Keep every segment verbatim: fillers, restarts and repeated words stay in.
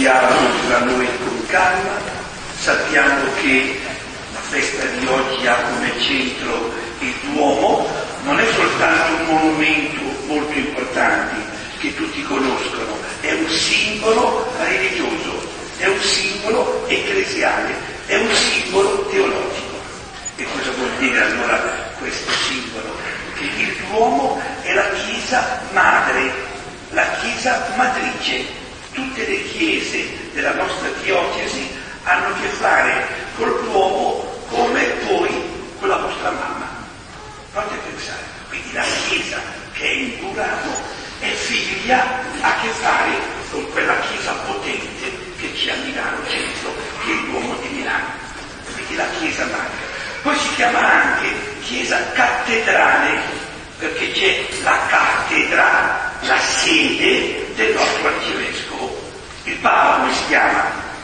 dialogo tra noi con calma, sappiamo che la festa di oggi ha come centro il Duomo, non è soltanto un monumento molto importante che tutti conoscono, è un simbolo religioso, è un simbolo ecclesiale, è un simbolo teologico. E cosa vuol dire allora questo simbolo? Che il Duomo è la chiesa madre, la chiesa matrice. Tutte le chiese della nostra diocesi hanno a che fare col Duomo come voi con la vostra mamma. Provate a pensare, quindi la chiesa che è in Burano è figlia, ha a che fare con quella chiesa potente che c'è a Milano centro, che è il Duomo di Milano, quindi la chiesa madre. Poi si chiama anche chiesa cattedrale, perché c'è la cattedra, la sede del nostro arcivescovo. Il Papa come si chiama?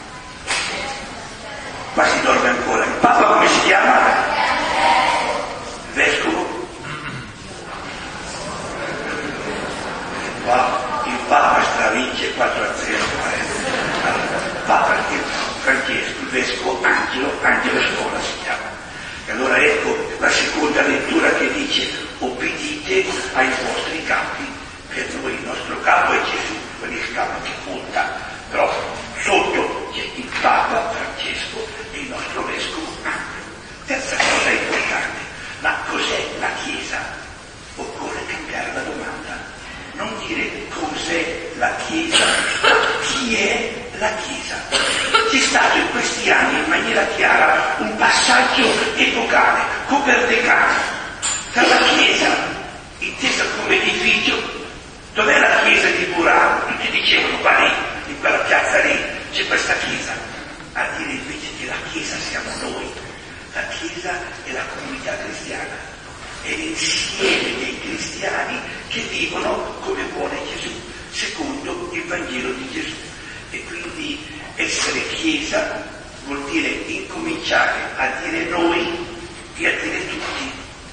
Qua si dorme ancora. Il Papa come si chiama? Il Vescovo? Il Papa stravince quattro a zero. Il Papa Francesco, il Vescovo Angelo, Angelo Scola si chiama. E allora ecco la seconda lettura che dice: obbedite ai vostri capi. Per noi il nostro capo è Gesù, quello è il capo che conta, però sotto c'è il Papa Francesco e il nostro Vescovo Angelo. Terza cosa importante, ma cos'è la Chiesa? Occorre cambiare la domanda, non dire cos'è la Chiesa, chi è la Chiesa. C'è stato in questi anni in maniera chiara un passaggio epocale, coperdecano, tra la Chiesa, intesa come edificio. Dov'è la chiesa di Burano? Tutti dicevano, va lì, in quella piazza lì, c'è questa chiesa. A dire invece che la chiesa siamo noi. La chiesa è la comunità cristiana, è l'insieme dei cristiani che vivono come vuole Gesù, secondo il Vangelo di Gesù. E quindi essere chiesa vuol dire incominciare a dire noi e a dire tutti.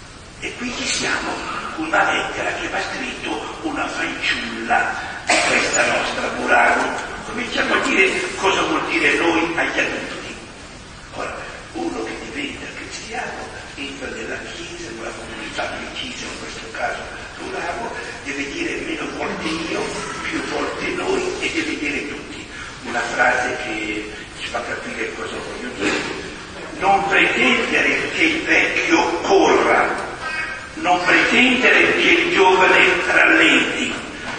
E qui ci siamo. Una lettera che va scritto una fanciulla di questa nostra Burano. Cominciamo a dire cosa vuol dire noi agli adulti. Ora, uno che diventa cristiano entra nella chiesa, nella comunità precisa, in questo caso Burano, deve dire meno volte io, più volte noi e deve dire tutti. Una frase che ci fa capire cosa voglio dire. Non pretendere che il vecchio corra, non pretendere che il giovane rallenti,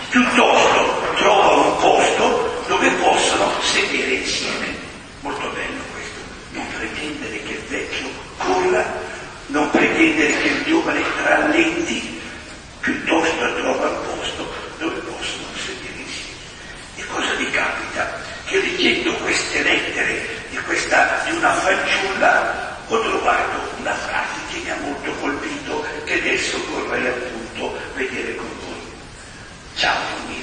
piuttosto trova un posto dove possono sedere insieme. Molto bello questo, non pretendere che il vecchio corra, non pretendere che il giovane rallenti, piuttosto trova un posto dove possono sedere insieme. E cosa vi capita? Che leggendo queste lettere di, questa, di una fanciulla ho trovato una frase che mi ha molto colpito, che adesso vorrei appunto vedere con voi. Ciao mio,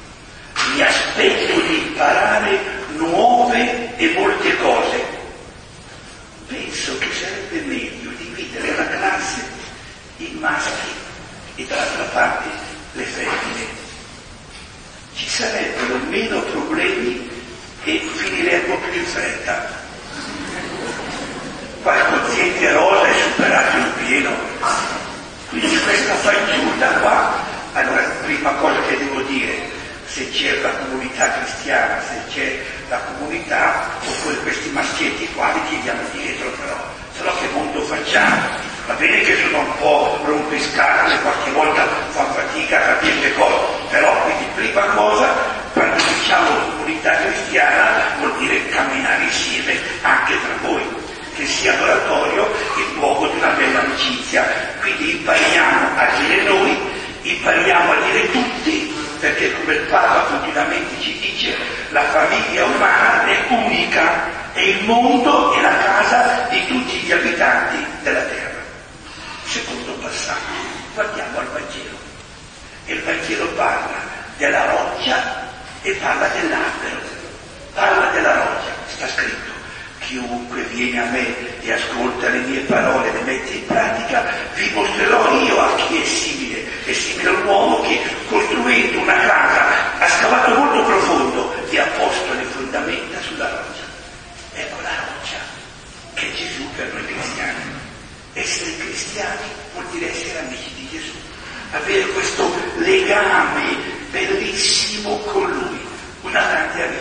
mi aspetto di imparare nuove e molte cose. Penso che sarebbe meglio dividere la classe in maschi e dall'altra parte le femmine. Ci sarebbero meno problemi e finiremmo più in fretta. Qua il quoziente rosa è superato in pieno, quindi questa fanciulla qua, allora prima cosa che devo dire, se c'è la comunità cristiana, se c'è la comunità, oppure questi maschietti qua li chiediamo dietro però, se no che mondo facciamo? Va bene che sono un po' rompiscatole, qualche volta fa fatica a capire le cose, però quindi prima cosa, quando diciamo comunità cristiana, vuol dire camminare insieme anche tra voi, che sia l'oratorio il luogo di una bella amicizia. Quindi impariamo a dire noi, impariamo a dire tutti, perché come il Papa continuamente ci dice, la famiglia umana è unica, è il mondo e la casa di tutti gli abitanti della terra. Secondo passaggio, guardiamo al Vangelo. E il Vangelo parla della roccia e parla dell'albero. Parla della roccia, sta scritto: chiunque viene a me e ascolta le mie parole e le mette in pratica, vi mostrerò io a chi è simile. È simile a un uomo che, costruendo una casa, ha scavato molto profondo e ha posto le fondamenta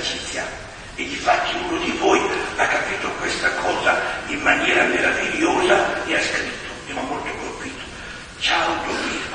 amicizia. E difatti uno di voi ha capito questa cosa in maniera meravigliosa e ha scritto, mi ha molto colpito: ciao Domenico,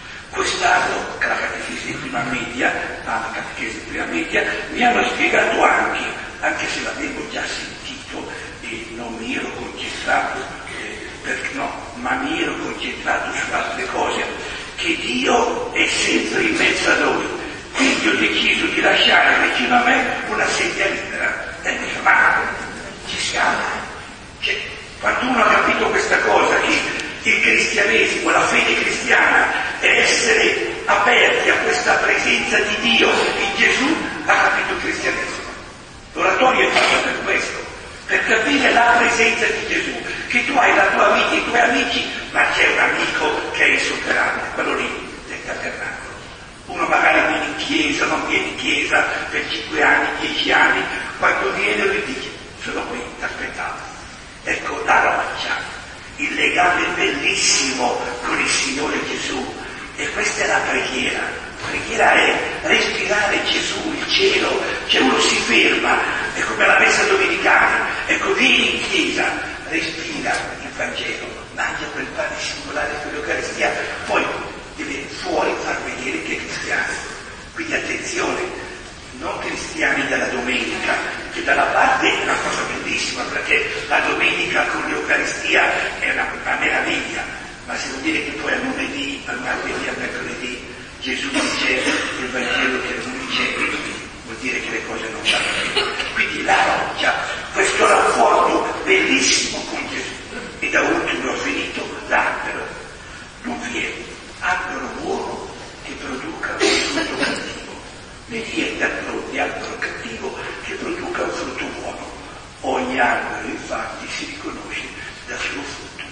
quest'anno alla catechesi di prima media, alla catechesi di prima media, mi hanno spiegato anche, anche se l'avevo già sentito e non mi ero concentrato, eh, perché no, ma mi ero concentrato su altre cose, che Dio è sempre in mezzo a noi. Quindi ho deciso di lasciare vicino a me una sedia libera. E mi dice, ma ci siamo. Cioè, quando uno ha capito questa cosa, che il cristianesimo, la fede cristiana è essere aperti a questa presenza di Dio in Gesù, ha capito il cristianesimo. L'oratorio è fatto per questo, per capire la presenza di Gesù, che tu hai la tua vita, i tuoi amici, ma c'è un amico che è insuperabile, quello lì del tabernacolo. Uno magari viene in chiesa, non viene in chiesa per cinque anni, dieci anni, quando viene lui dice, sono qui, ti aspettavo. Ecco la roccia, il legame bellissimo con il Signore Gesù. E questa è la preghiera. La preghiera è respirare Gesù, il cielo. Cioè uno si ferma, è come la messa domenicale. Ecco, vieni in chiesa, respira il Vangelo, mangia quel pane singolare, quell'Eucaristia, poi deve fuori far vedere che è cristiano. Quindi attenzione, non cristiani dalla domenica, che da una parte è una cosa bellissima, perché la domenica con l'Eucaristia è una, una meraviglia, ma se vuol dire che poi a lunedì, al martedì, al mercoledì Gesù dice il Vangelo che non dice, vuol dire che le cose non vanno bene. Quindi la roccia, questo rapporto bellissimo con Gesù. E da ultimo ho finito l'albero. Non vi è albero buono che produca un frutto cattivo, né niente di albero cattivo che produca un frutto buono. Ogni albero infatti si riconosce dal suo frutto.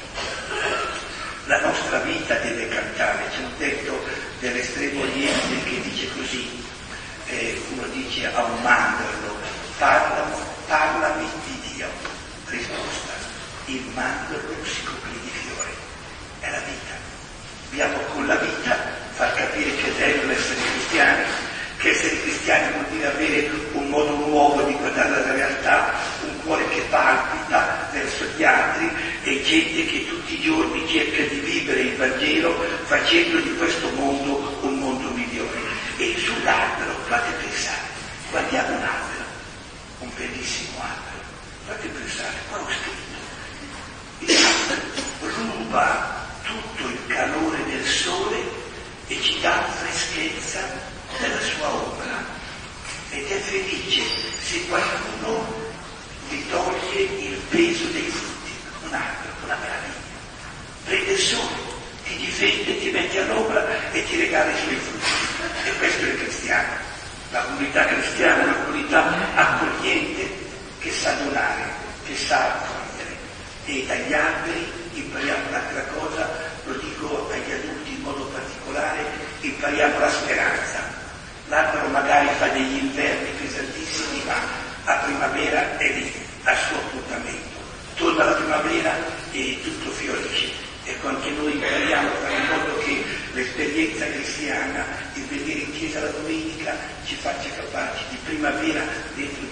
La nostra vita deve cantare. C'è un detto dell'Estremo Oriente che dice così, eh, uno dice a un mandorlo, parlami, parlami di Dio. Risposta, il mandorlo si copre di fiori. È la vita. Dobbiamo con la vita far capire che è bello essere cristiani, che essere cristiani vuol dire avere un modo nuovo di guardare la realtà, un cuore che palpita verso gli altri e gente che tutti i giorni cerca di vivere il Vangelo facendo di questo mondo un mondo migliore. E sull'albero fate pensare, guardiamo un albero, un bellissimo albero, fate pensare, qua ho scritto, il albero ruba tutto il calore del sole e ci dà freschezza della sua opera ed è felice se qualcuno gli toglie il peso dei frutti. Un albero, una meraviglia, prende il sole, ti difende, ti mette all'opera e ti regala i suoi frutti. E questo è il cristiano. La comunità cristiana è una comunità accogliente che sa donare, che sa accogliere. E dagli alberi impariamo un'altra cosa, lo dico agli adulti in modo particolare, impariamo la speranza. L'albero magari fa degli inverni pesantissimi, ma a primavera è lì, al suo appuntamento. Torna la primavera e tutto fiorisce. Ecco, anche noi impariamo a fare in modo che l'esperienza cristiana, il venire in chiesa la domenica, ci faccia capaci di primavera dentro